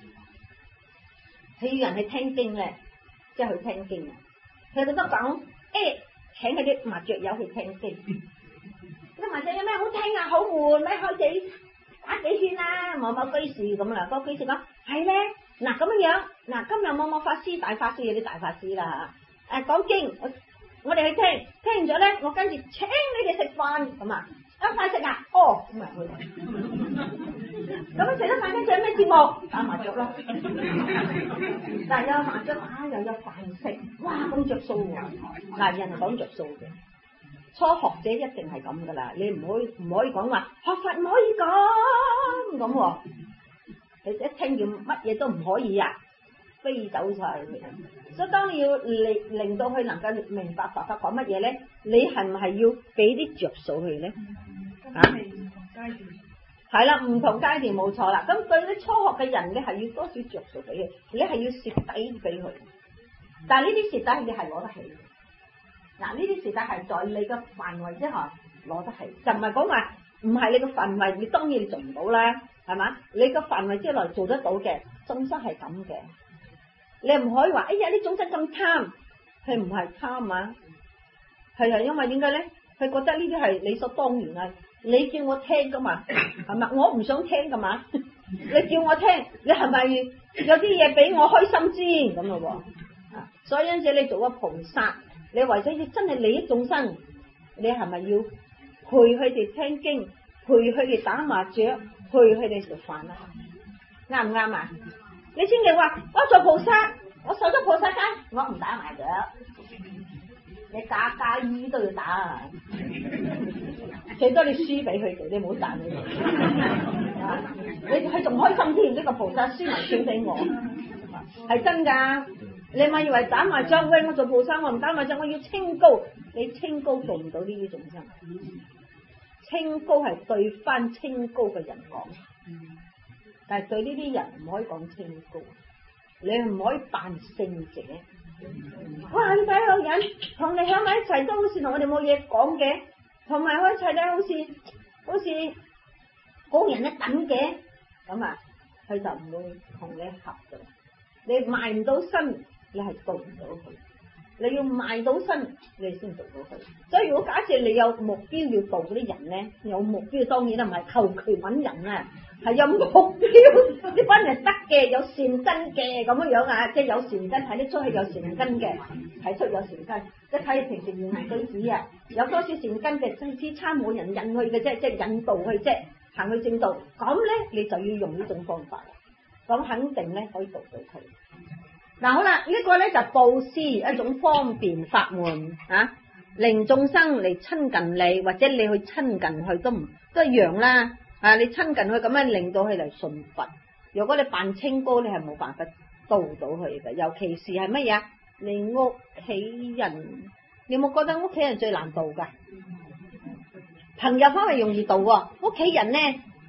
佢要人去聽經咧，即係去聽經啊，佢就都講請佢啲麻雀友去聽經。啲麻雀有咩好聽啊？好悶咩？開始打幾圈啦，某某居士咁啦，個居士講係咧，嗱咁樣，嗱今日某某法師大法師有啲大法師啦嚇，講經，我哋去聽完咗咧，我跟住請你哋食飯咁啊。一塊食啊！哦，咁啊去。咁啊食得飯跟住有咩節目？打麻雀咯。但係有麻雀打又有飯食，哇咁着數喎！嗱，人係講着數嘅，初學者一定係咁噶啦，你唔可以講話學佛唔可以咁喎。你一聽見乜嘢都唔可以啊，飛走晒。所以當你要令到佢能夠明白佛法講乜嘢咧，你係唔係要俾啲着數佢咧？啊，係啦，唔同階段冇錯啦。咁對啲初學嘅人，你係要多少着數俾佢，你係要蝕底俾佢。但係呢啲蝕底你係攞得起。嗱，呢啲蝕底係在你嘅範圍之下攞得起，就唔係講話唔係你嘅範圍，你當然你做唔到啦，係嘛？你嘅範圍之內做得到嘅，眾生係咁嘅。你唔可以話，哎呀，啲眾生咁貪，佢唔係貪啊，係因為點解咧？佢覺得呢啲係理所當然啊！你叫我聽噶嘛，係咪？我唔想聽噶嘛，你叫我聽，你係咪有啲嘢俾我開心先咁咯？啊，所以因此你做個菩薩，你為咗要真係利益眾生，你係咪要陪佢哋聽經，陪佢哋打麻雀，陪佢哋食飯啊？啱唔啱啊？你千祈話我做菩薩，我受咗菩薩戒，我唔打麻雀。你假醫都要打啊！最多你輸俾佢哋，你唔好賺佢哋。你佢仲開心添，呢個菩薩輸埋錢俾我，係真噶。你咪以為打麻雀喂，我做菩薩我唔打麻雀，我要清高。你清高做唔到呢啲眾生，清高係對翻清高嘅人講，但係對呢啲人唔可以講清高，你唔可以扮聖者。哇！你睇個人同你喺埋一齊都好似同我哋冇嘢講嘅，同埋喺一齊咧好似高人一等嘅，咁啊，佢就唔會同你合嘅。你賣唔到身，你係做唔到佢。你要賣到身，你先做到佢。所以如果假設你有目標要度嗰啲人咧，有目標當然啦，唔係求其揾人啊。係有目標，呢班人得嘅，有善根嘅咁樣啊，即係有善根，睇得出係有善根嘅，睇出有善根，即係睇平時言行舉止啊，有多少善根嘅，只差冇人引去嘅啫，即係引導去啫，行去正道，咁咧你就要用呢種方法，咁肯定咧可以度到佢。嗱好啦，呢個咧就布施一種方便法門啊，令眾生嚟親近你，或者你去親近佢都一樣啦。啊！你親近佢咁樣令到佢嚟信佛。如果你扮清高，你係冇辦法度到佢嘅。尤其是係乜嘢？你屋企人，你有冇覺得屋企人最難度噶？朋友反而容易度喎，屋企人咧，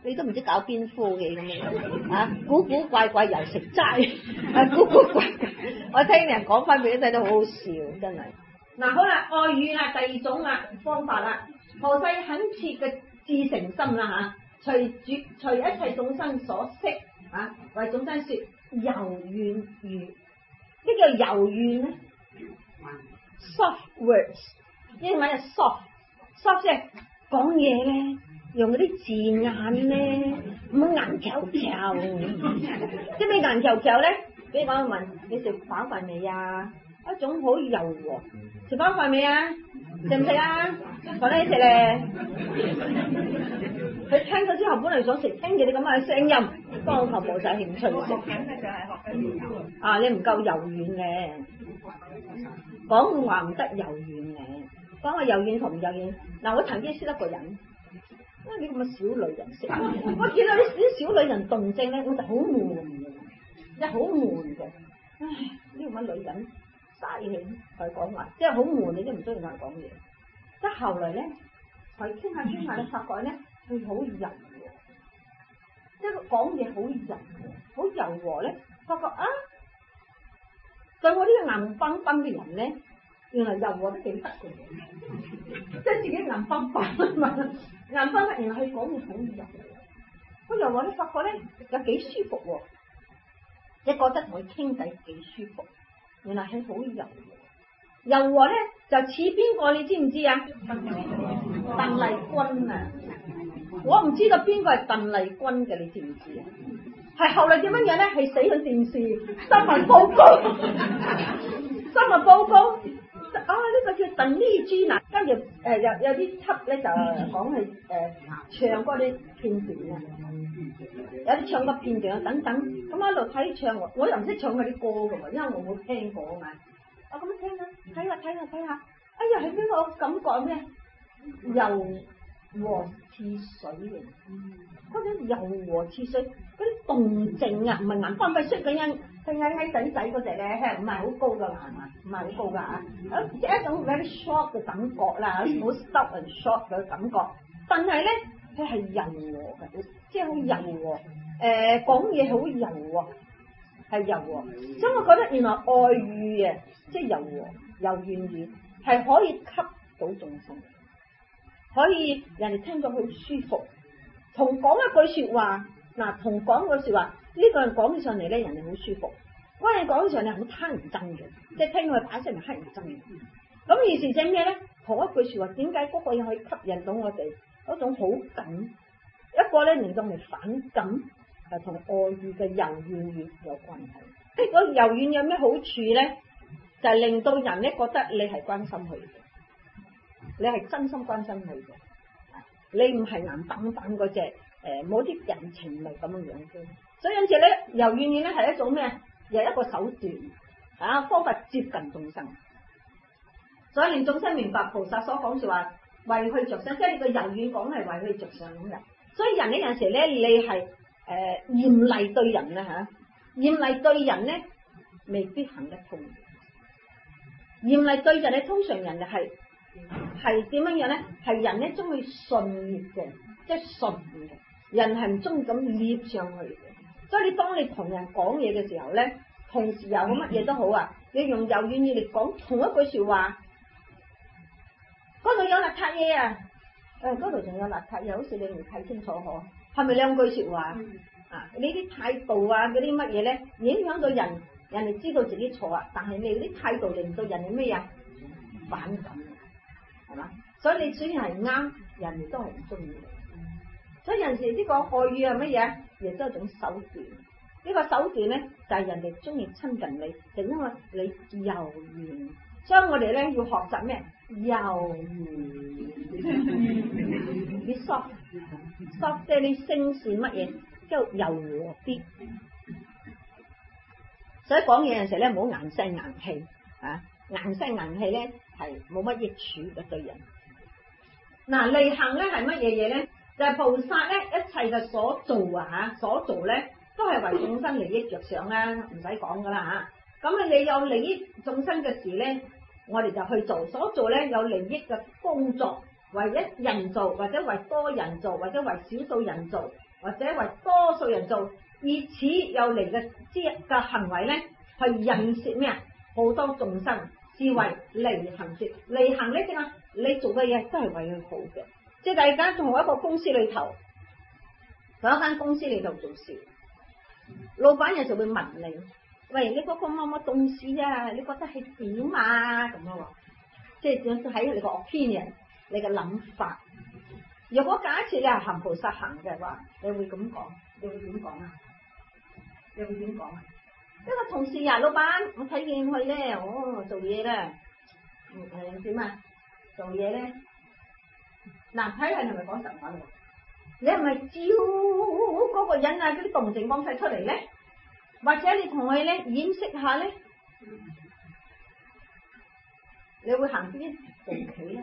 你都唔知搞邊科嘅咁樣啊，古古怪怪又食齋，古古怪怪，我聽人講翻俾你睇都好好笑，真係。嗱好啦，愛語啦，第二種啦方法啦，何世懇切嘅至誠心啦嚇，隨一切眾生所識啊，為眾生說柔軟語。咩叫柔軟咧 ？soft words， 英文係 soft 即係講嘢咧，用嗰啲字眼咧，唔好硬嚼嚼。即係咩硬嚼嚼咧？比如講問你食飽飯未啊？一種好柔和，食飽飯未啊？食唔食啊？講得起食咧。佢聽咗之後，本嚟想食，聽住你咁嘅聲音，當頭冇晒興趣食。學緊嘅就係學緊柔。啊，你唔夠柔軟咧，講話唔得柔軟咧，講話柔軟同唔柔軟。嗱，我曾經識一個人，你咁嘅小女人識，我見到啲小女人動靜咧，我就好悶嘅，即係好悶嘅。唉，呢咁嘅女人嘥氣，佢講話，即係好悶，你都唔中意同佢講嘢。即係後來咧，佢傾下咧，發覺咧。佢好柔和，即係講嘢好柔和咧，發覺啊，對我呢個硬崩崩嘅人咧，原來柔和得幾得嘅，即係自己硬崩崩啊嘛，硬崩崩，原來佢講嘢好柔和，好柔和咧，發覺咧有幾舒服喎，你覺得同佢傾偈幾舒服，原來係好柔和。柔和咧就似邊個你知唔知啊？鄧麗君啊！我唔知道邊個係鄧麗君嘅，你知唔知啊？係後來點樣樣咧？係死喺電視新聞報告，新聞報告啊！呢個叫鄧麗君啊，跟住有啲輯咧就講係唱嗰啲片段啊，有啲唱嘅片段啊等等，咁一路睇唱，我又唔識唱嗰啲歌噶嘛，因為我冇聽過啊嘛。我咁樣聽啊，睇下，哎呀，係邊個感覺咩？柔和似水嘅，嗰種柔和似水，嗰啲動靜啊，唔係硬翻閉塞咁樣，佢矮仔仔嗰隻咧，唔係好高噶嘛，唔係好高噶嚇，即係一種 very short 嘅感覺啦，好 stop and short 嘅感覺，但係咧佢係柔和嘅，即係好柔和，講嘢好柔和，係柔和，所以我覺得原來愛語啊，即係柔和柔軟語係可以吸到眾生。可以人哋聽咗好舒服，同講一句說話，嗱，同講句說話，呢個人講起上嚟咧，人哋好舒服，嗰人講起上嚟好乞人憎嘅，即係聽佢把聲係乞人憎嘅。咁於是整咩咧？同一句說話，點解嗰個人可以吸引到我哋嗰種好感？一個咧令到我哋反感，係同愛語嘅柔軟語有關係。即係嗰柔軟有咩好處咧？就係令到人咧覺得你係關心佢嘅。你係真心關心佢嘅，你唔係硬板板嗰隻冇啲人情味咁樣樣嘅。所以因此咧，柔軟語咧係一種咩？又一個手段啊，方法接近眾生，所以令眾生明白菩薩所講說話為佢着想，即係你個柔軟講係為佢着想咁嘅。所以人呢有陣時咧，你係嚴厲對人啦嚇，嚴厲對人咧未必行得通。嚴厲對人咧，通常人就係點樣樣咧？係人咧中意順捏嘅，即係順嘅。人係唔中意咁捏上去嘅。所以當你同人講嘢嘅時候咧，同時有乜嘢都好啊，你用柔軟語嚟講同一句說話，嗰度有邋遢嘢啊，嗰度仲有邋遢嘢，好似你未睇清楚嗬？係咪兩句說話啊？你啲態度啊，嗰啲乜嘢咧，影響到人哋知道自己錯啊，但係你啲態度令到人哋咩啊反感。係嘛？所以你雖然係啱，人哋都係唔中意你。所以有陣時呢個愛語係乜嘢？亦都係一種手段。呢個手段咧就係人哋中意親近你，就因為你柔軟。所以我哋咧要學習咩？柔軟。你 soft 即係你聲線乜嘢，即係柔和啲。所以講嘢有陣時咧，唔好硬聲硬氣啊！硬聲硬氣咧係冇乜益處嘅對人。嗱，利行咧係乜嘢嘢咧？就係菩薩咧一切嘅所做啊嚇，所做咧都係為眾生利益着想啦，唔使講噶啦嚇。咁你有利益眾生嘅事咧，我哋就去做。所做咧有利益嘅工作，為一人做，或者為多人做，或者為少數人做， 或者為多數人做，以此有嚟嘅行為咧，係引涉咩啊？好多眾生視為利行說，利行呢即係你做嘅嘢都係為佢好嘅。即係大家同一個公司裏頭，喺一間公司裏頭做事，老闆有時會問你，喂，你嗰個乜乜董事啊，你覺得係點啊？咁樣，即係喺你個 opinion， 你嘅諗法。如果假設你係行菩薩行嘅話，你會咁講，你會點講啊？你會點講啊？一個同事啊，老闆，我睇見佢咧，做嘢咧，點啊？做嘢咧，嗱，睇下係咪講實話喎？你係咪招嗰個人啊？嗰啲動靜講晒出嚟咧，或者你同佢咧掩飾下咧，你會行邊步棋咧？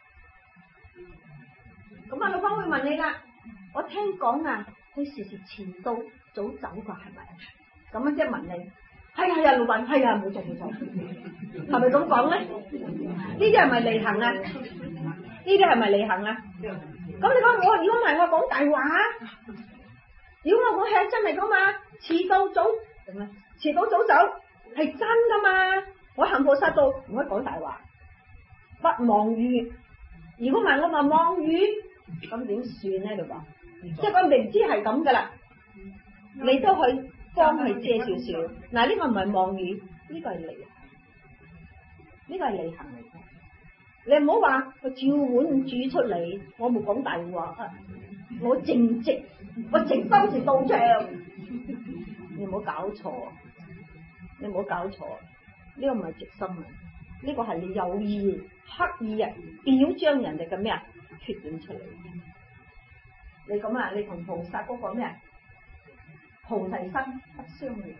咁啊，老闆會問你啦。我聽講啊，佢時時遲到早走㗎，係咪？咁啊，即係問你，係啊，老闆，係啊，冇錯，係咪咁講咧？呢啲係咪利行啊？呢啲係咪利行啊？咁你講我，如果唔係我講大話，如果我係真係咁嘛，遲到早走係真噶嘛？我行菩薩道唔可以講大話，不妄語。如果唔係我咪妄語，咁點算咧？你話，即係佢明知係咁噶啦，你都去幫佢借少少。嗱，呢個唔係妄語，呢個係利行，呢個係利行嚟嘅。你唔好話佢照碗煮出嚟，我冇講大話，我正直，我直當時到場。你唔好搞錯，你唔好搞錯，呢個唔係直心啊，呢個係你有意刻意啊表彰人哋嘅咩啊缺點出嚟。你咁啊，你同菩薩嗰個咩啊菩提心不相應。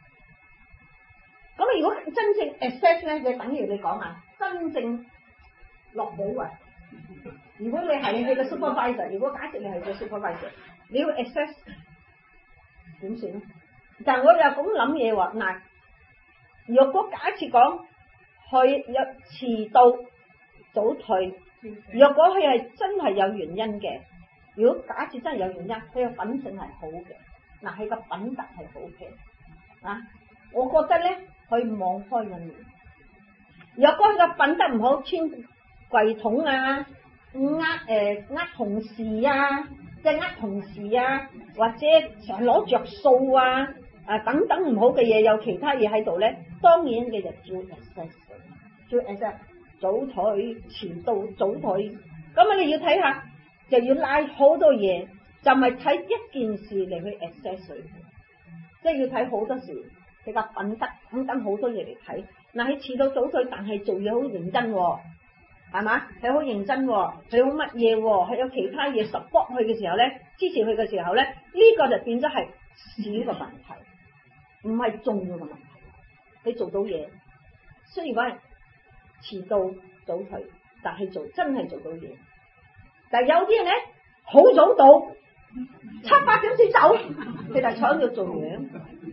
咁如果真正 access 咧，就等於你講啊，真正落寶啊！如果你係你嘅 supervisor， 如果假設你係個 supervisor， 你要 access 點算咧？但係我又咁諗嘢喎，嗱，若果假設講佢有遲到早退，若果佢係真係有原因嘅，如果假設真係有原因，佢嘅品性係好嘅，嗱，佢個品德係好嘅，啊，我覺得咧，佢網開一面。若果佢個品德唔好，穿櫃桶啊，呃同事啊，即係同事啊，或者成日攞着數啊，等等唔好嘅嘢，有其他嘢喺度咧，當然嘅就照 access， 早退遲到早退，咁啊你要睇下，就要拉好多嘢，就唔係睇一件事嚟去 access 佢，即係要睇好多時佢個品德等等好多嘢嚟睇。嗱，佢遲到早退，但係做嘢好認真喎。係嘛？係好認真，佢好乜嘢？係有其他嘢 support 佢嘅時候咧，支持佢嘅時候咧，呢個就變咗係小嘅問題，唔係重要嘅問題。你做到嘢，雖然話遲到早退，但係真係做到嘢。但係有啲人咧好早到，7、8點先走，佢就坐喺度做嘢。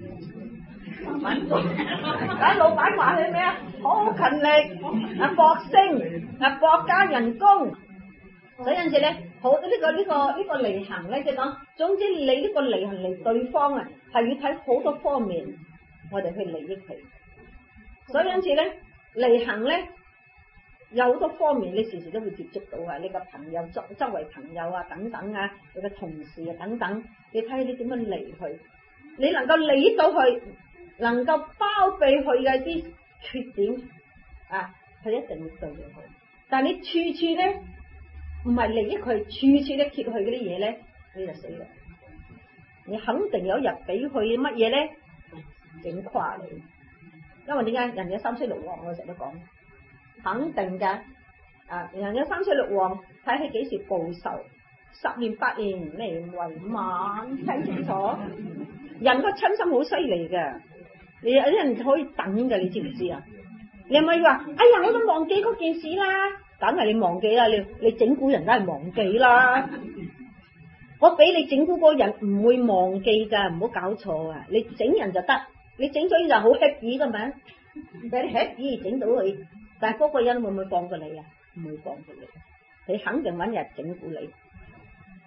咁老闆話佢咩啊？好勤力，搏升，搏加人工。所以有陣時咧，好呢個利行咧，即係講，總之你呢個利行嚟對方啊，係要睇好多方面，我哋去利益佢。所以有陣時咧，利行咧有好多方面，你時時都會接觸到啊！你個朋友周圍朋友啊，等等啊，你嘅同事啊，等等，你睇下你點樣利佢，你能夠理到佢。能夠包庇佢嘅啲缺點啊，佢一定會對佢。但係你處處咧唔係利益佢，處處咧貼佢嗰啲嘢咧，你就死啦！你肯定有一日俾佢乜嘢咧整垮你，因為點解？人有三衰六旺，我成日都講，肯定㗎。人有三衰六旺，睇佢幾時報仇，10年8年嚟為晚，聽清楚。人個親心好犀利㗎。你有啲人可以等㗎，你知唔知啊？你係咪話，哎呀，我都忘記嗰件事啦？梗係你忘記啦，你整蠱人梗係忘記啦。我俾你整蠱嗰人唔會忘記㗎，唔好搞錯啊！你整人就得，你整咗就好 happy 㗎嘛，俾你 happy 整到佢，但係嗰個人會唔會放過你啊？唔會放過你，你肯定搵日整蠱你。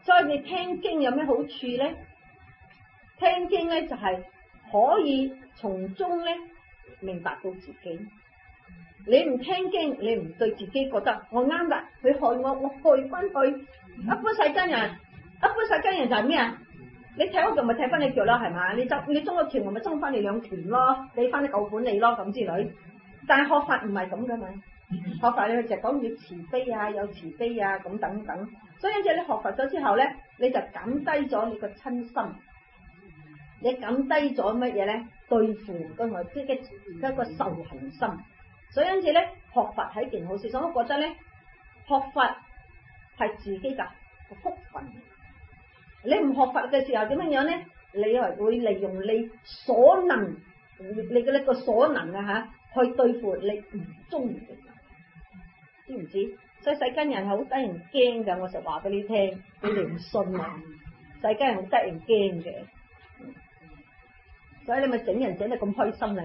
所以你聽經有咩好處咧？聽經咧就係可以從中咧明白到自己。你唔聽經，你唔對自己覺得我啱啦，佢害我去翻去。一般世間人就係咩啊？你踢我腳咪踢翻你腳啦，係嘛？你中咗拳，我咪中翻你兩拳咯，俾翻啲舊本你咯，咁之類。但係學法唔係咁噶嘛，學法你就講要慈悲啊，有慈悲啊，咁等等。所以因此你學佛咗之後咧，你就減低咗你個親心，你減低咗乜嘢咧？對付嗰個即係一個受行心。所以因此咧，學佛係一件好事。所以我覺得咧，學佛係自己嘅福分。你唔學佛嘅時候點樣咧？你係會利用你所能，你嘅呢個所能啊吓，去對付你唔中意嘅人，知唔知？所以世間人係好得人驚噶，我就話俾你聽，你哋唔信啊！世間人好得人驚嘅，所以你咪整人整得咁開心啦，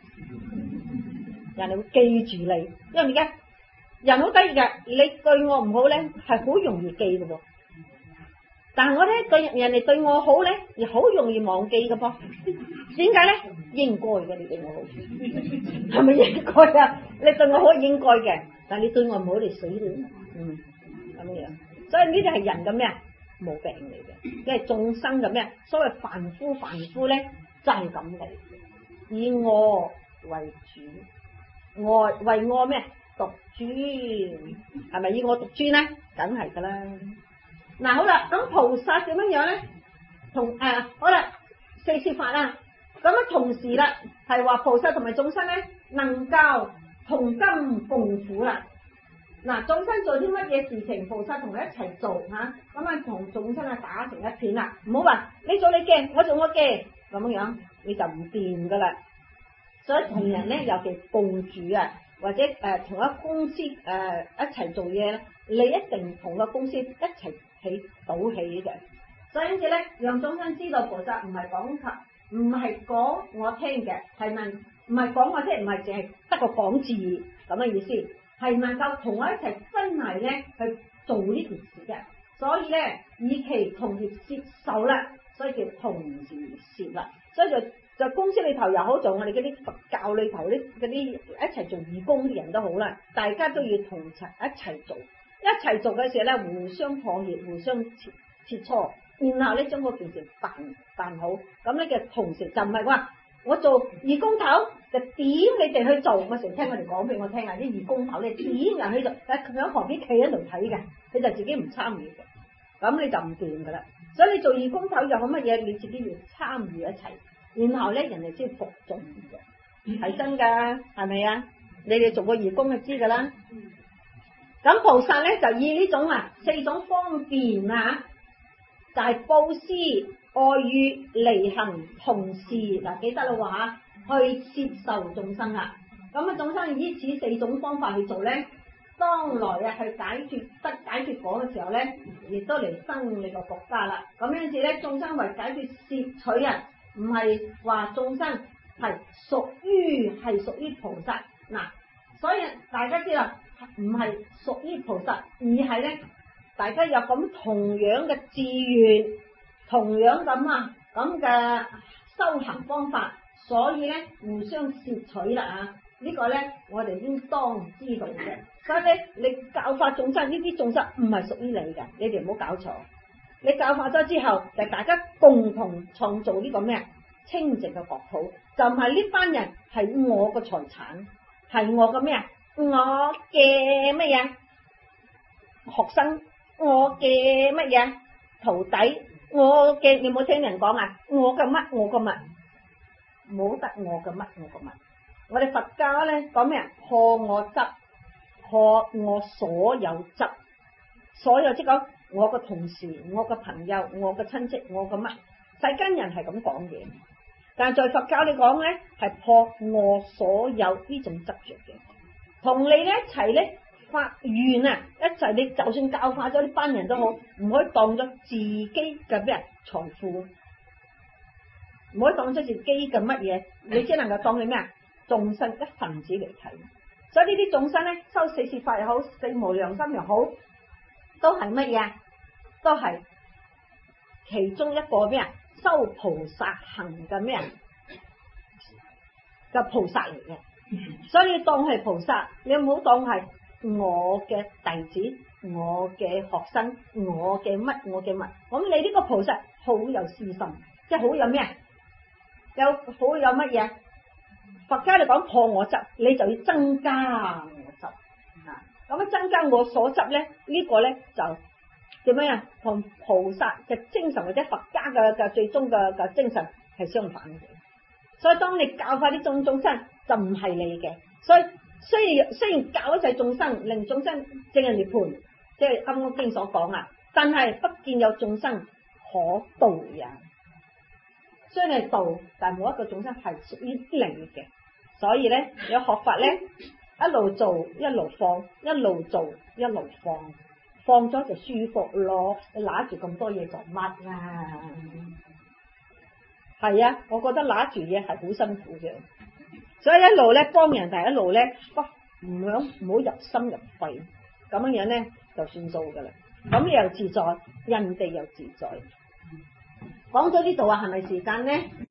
人哋會記住你，因為而家人好得意噶，你對我唔好咧，係好容易記噶喎。但係我咧對人哋對我好咧，又好容易忘記噶噃。點解咧？應該嘅，你對我好，係咪應該啊？你對我好係應該嘅，但係你對我唔好，你死你。咁樣。所以呢啲係人嘅咩毛病嚟嘅，即係眾生嘅咩？所謂凡夫咧，就係咁嚟，以我為主，為我咩獨尊，係咪以我獨尊咧？梗係噶啦。嗱好啦，咁菩薩點樣咧？好啦，四攝法啦，咁啊同時啦，係話菩薩同埋眾生咧，能夠同甘共苦啦。嗱，眾生做啲乜嘢事情，菩薩同佢一齊做吓，咁啊同眾生啊打成一片啦。唔好話你做你嘅，我做我嘅，咁樣你就唔掂噶啦。所以同人咧，尤其共住啊，或者同一公司一齊做嘢咧，你一定同個公司一齊起倒起嘅。所以因此咧，讓眾生知道菩薩唔係講我聽嘅，係唔係講我聽，唔係淨係得個講字咁嘅意思，係能夠同我一齊真係咧去做呢件事嘅。所以咧，以其同業攝受啦，所以叫同時攝啦。所以就公司裏頭又好，做我哋嗰啲佛教裏頭嗰啲一齊做義工啲人都好啦，大家都要同齊一齊做，一齊做嘅時候咧，互相破業，互相切磋，然後咧將嗰件事辦好。咁呢嘅同時就唔係話我做義工頭就點你哋去做，我成日聽佢哋講俾我聽啊，啲義工頭咧點人去做，但係佢喺旁邊企喺度睇嘅，佢就自己唔參與嘅，咁你就唔掂噶啦。所以你做義工頭有乜嘢，你自己要參與一齊。然後咧，人哋先服眾嘅，係真噶，係咪啊？你哋做過義工就知噶啦。咁菩薩咧就以呢種四種方便啊，就係布施、愛語、離行同事嗱，記得啦話去攝受眾生啦。咁啊，眾生以此四種方法去做咧，當來去解決果嘅時候咧，亦都嚟生你個國家啦。咁樣子咧，眾生為解決攝取啊。唔係話眾生係屬於菩薩嗱，所以大家知啦，唔係屬於菩薩，而係咧大家有咁同樣嘅志願，同樣咁嘅修行方法，所以咧互相攝取啦啊！呢個咧我哋應當知道嘅。所以咧你教化眾生，呢啲眾生唔係屬於你嘅，你哋唔好搞錯。你教化咗之後，就大家共同創造呢個咩清淨嘅國土，就唔係呢班人係我嘅財產，係我嘅咩我嘅乜嘢學生，我嘅乜嘢徒弟，我嘅你冇聽人講我嘅乜，冇得我嘅乜，我哋佛教咧講咩破我執，破我所有執，所有即講我嘅同事，我嘅朋友，我嘅親戚，我嘅乜，世間人係咁講嘢，但係在佛教你講咧係破我所有呢種執着嘅，同你咧一齊咧發願一齊你就算教化咗呢班人都好，唔可以當咗自己嘅咩財富，唔可以當咗自己嘅乜嘢，你只能夠當你咩眾生一份子嚟睇。所以呢啲眾生咧修四攝法又好，四無量心又好，都係乜嘢？都係其中一個咩啊？修菩薩行嘅咩啊？嘅菩薩嚟嘅，所以當係菩薩，你唔好當係我嘅弟子、我嘅學生、我嘅乜。咁你呢個菩薩好有私心，即係好有咩？好有乜嘢？佛家嚟講破我執，你就要增加我執啊！咁增加我所執咧，呢個咧就點樣啊？同菩薩嘅精神或者佛家嘅最終嘅精神係相反嘅。所以當你教化啲眾生，就唔係你嘅。所以雖然教一切眾生，令眾生證入涅槃，即係《金剛經》所講啊，但係不見有眾生可度也。雖然係度，但係冇一個眾生係屬於你嘅。所以咧，有學法咧，一路做一路放，一路做一路放，放咗就舒服咯。你揦住咁多嘢做乜啊？係啊，我覺得揦住嘢係好辛苦嘅，所以一路咧幫人，但係一路咧唔好入心入肺，咁樣咧就算數噶啦。咁你又自在，人哋又自在。講到呢度啊，係咪時間咧？